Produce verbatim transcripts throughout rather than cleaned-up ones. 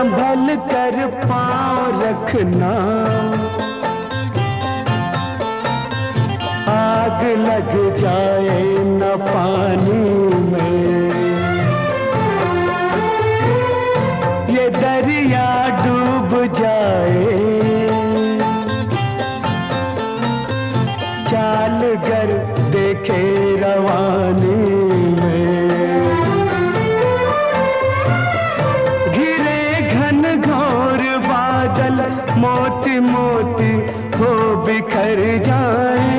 संभल कर पाँव रखना, आग लग जाए न पानी में। ये दरिया डूब जाए, चाल गर देखे रवानी में। घिरे घन घोर बादल मोती मोती हो बिखर जाए।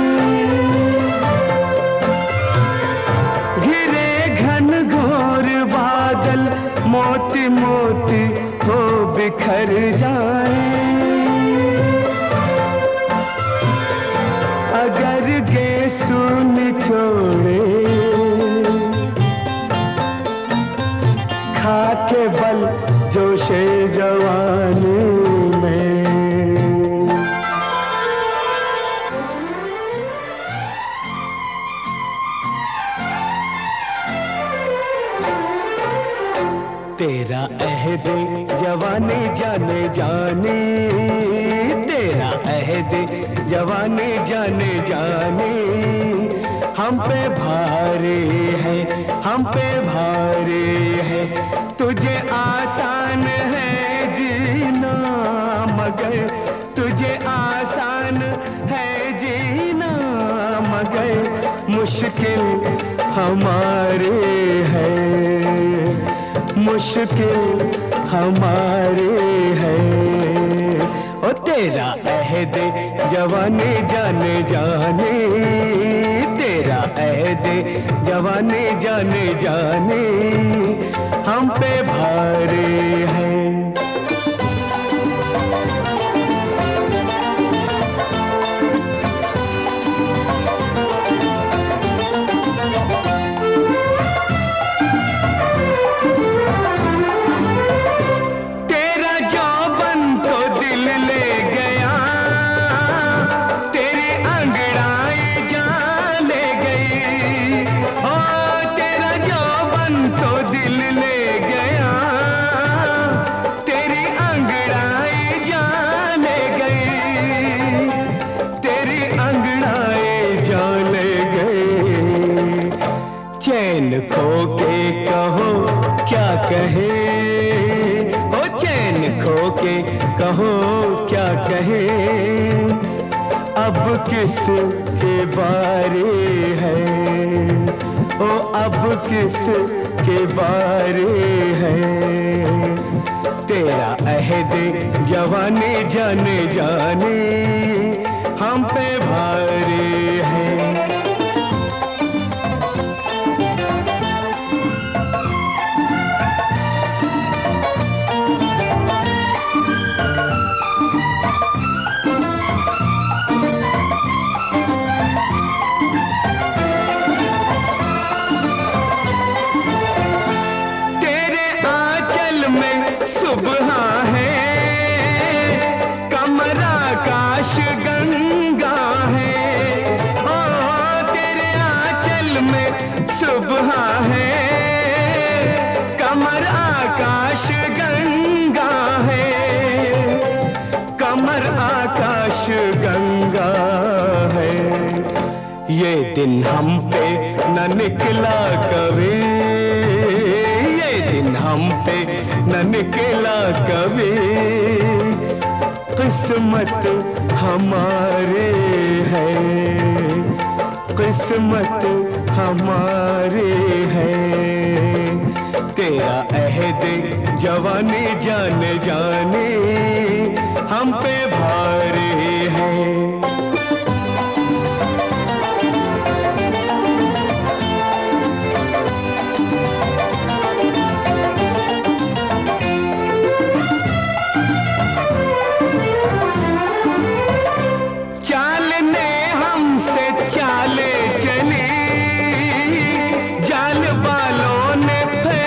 घिरे घन घोर बादल मोती मोती हो बिखर जाए। अगर गेसू निचोड़े खाके बल जोशे जवानी में। तेरा अहदे जवानी जाने जाने, तेरा अहदे जवानी जाने जाने, हम पे भारे है, हम पे भारे है। तुझे आसान है जीना मगर, तुझे आसान है जीना मगर मुश्किल हमारे है, मुश्किल हमारे है। ओ तेरा अहदे जवानी जाने जाने, तेरा अहदे जवानी जाने जाने, हम पे भारे है। चैन खो के कहो क्या कहे, ओ चैन खो के कहो क्या कहे। अब किस के बारे है, ओ अब किस के बारे है। तेरा अहदे जवानी जाने जाने, हम पे भारे है। सुबह है कमर आकाश गंगा है, ओ तेरे आंचल में सुबह है कमर आकाश गंगा है, कमर आकाश गंगा है। ये दिन हम पे न निकला कभी, ये दिन हम पे न निकला कभी। किस्मत हमारे है, किस्मत हमारे है। तेरा अहदे जवानी जाने जाने, हम पे भारे है।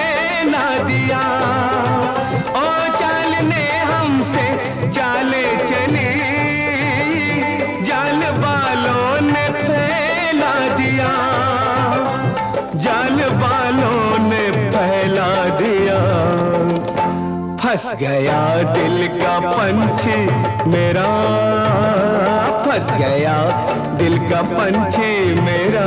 चाले फंस गया दिल का पंछी मेरा, फंस गया दिल का पंछी मेरा,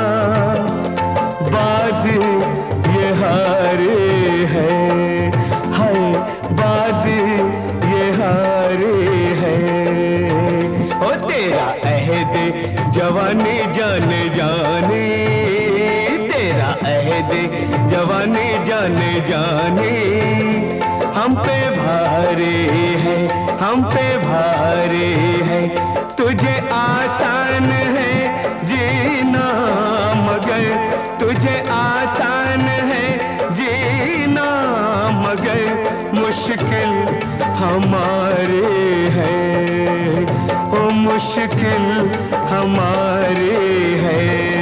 बाज ये हारे है, हाय बाज ये हारे है। ओ तेरा अहद जवानी जाने जाने, तेरा अहद जवानी जाने जाने, हम पे भारे है, हम पे भारे है। तुझे आसान है जीना मगर, तुझे आसान है जीना मगर मुश्किल हमारे है, ओ मुश्किल हमारे है।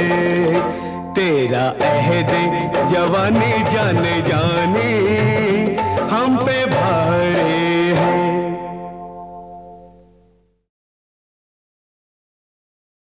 तेरा अहद जवानी जाने जाने, हम पे भारे